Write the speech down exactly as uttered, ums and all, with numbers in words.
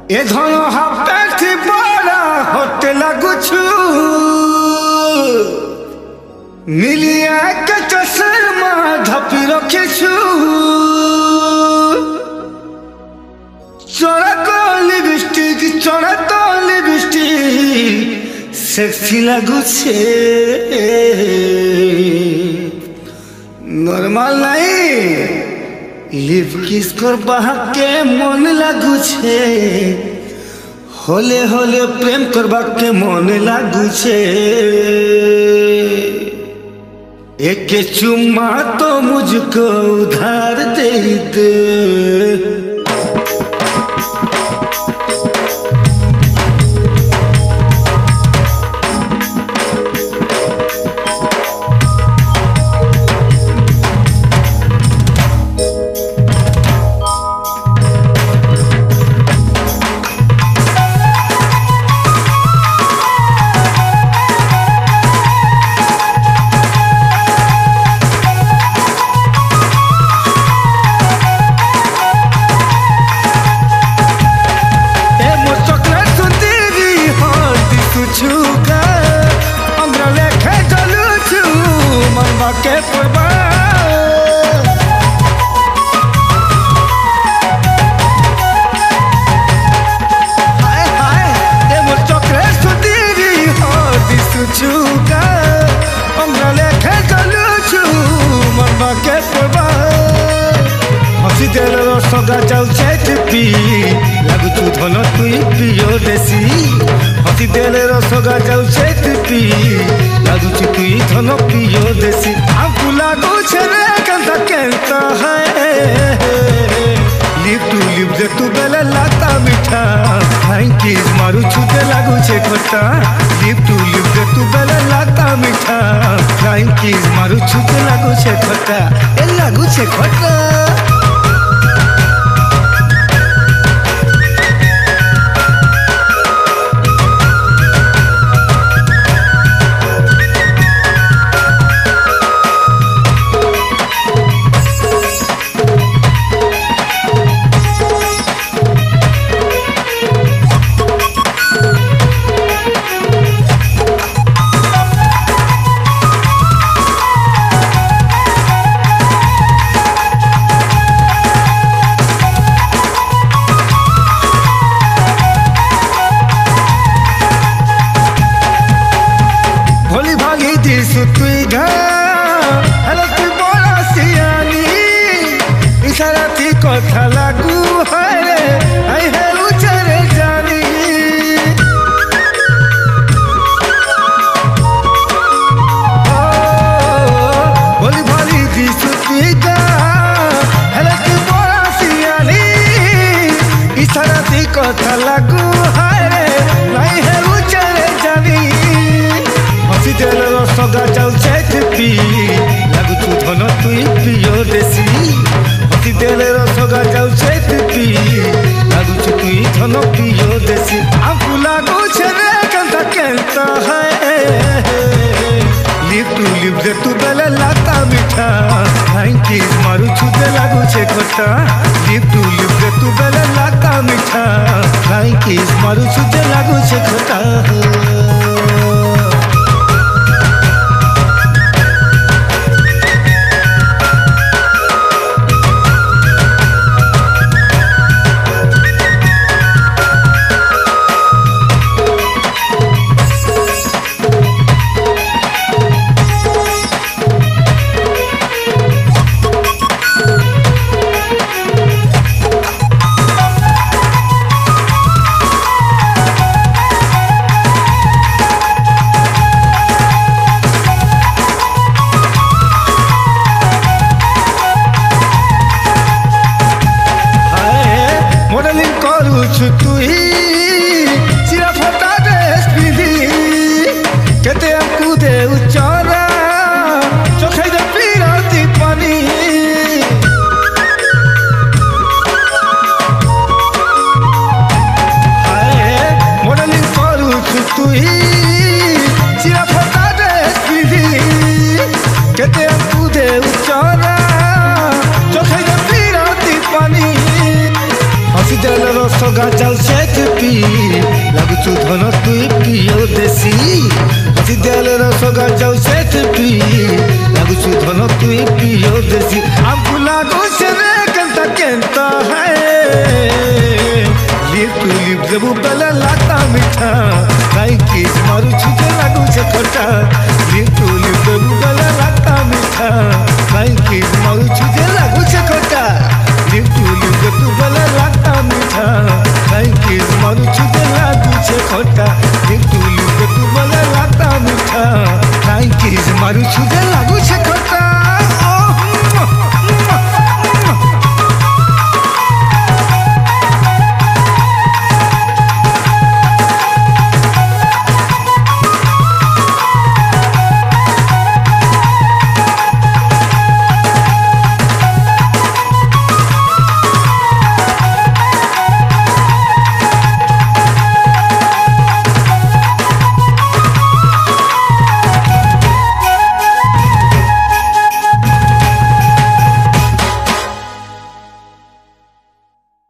ए धन हाथ बड़ा होते लगुछु मिलिया के चश्मा धपी रखेछु चोरा को लिपस्टिक चोरा तो लिपस्टिक सेक्सी लगुछे नॉर्मल नहीं लिप किस कर के मन लगुछे होले होले प्रेम करबा के मन लगुछे एक चुम्मा तो मुझको उधार दे दे के पुरबा हाय हाय ए मोर चॉकलेट सुदीरी हो दिसु छुगा हमरा लेखे चलु छु मनबा के पुरबा हसी देल रसगा जाउ छे पी लागु छु धन तुई पियो देसी हसी देल रसगा जाउ छे पी लागु छु तुई धन पियो देसी आंकु लागु छे रे कंता केंता है लिप टू लिप दे तू बेले लाता मीठा थैंक यू मारू छुते लागु छे खट्टा लिप टू लिप दे तू बेले लाता मीठा थैंक यू मारू छुते लागु छे खट्टा ए लागु छे खट्टा कथा लागू है आई है उचरे जानी बोली भाली दी सुतीगा हेले की बोला सियानी इशारा दी कथा लागू है आई है उचरे जानी हसी देल रसगा जाउ छे पी लागु तू धन तुई पियो देसी हसी देल रसगा जाउ छे पी लागु छु तुई धन पियो देसी आंकु लागु छे रे कंता केंता है लिप टू लिप दे तू बेले लाता मीठा थैंक यू मारू छुते लागु छे खट्टा लिप टू लिप दे तू बेले लाता मीठा थैंक यू मारू छुते लागु छे खट्टा तुई चिरा फटा ड्रेस पिंधी केते आंकु दे उचारा चोखे दे पीराती पानी हाय मॉडलिंग करू तुई चिरा फटा ड्रेस पिंधी केते आंकु दे उचारा चोखे दे पीराती पानी हसी देल रसगा जाउ छे पी लगुचु धन तुई पियो देसी हसी दियाले रसगा जाऊ सेठ पी लगुचु धन तुई पियो देसी हमको लागू से रे कंता केंता है लिप टू लिप जबू बेला लाता मीठा काई किस मारू छुटे लागू से खटा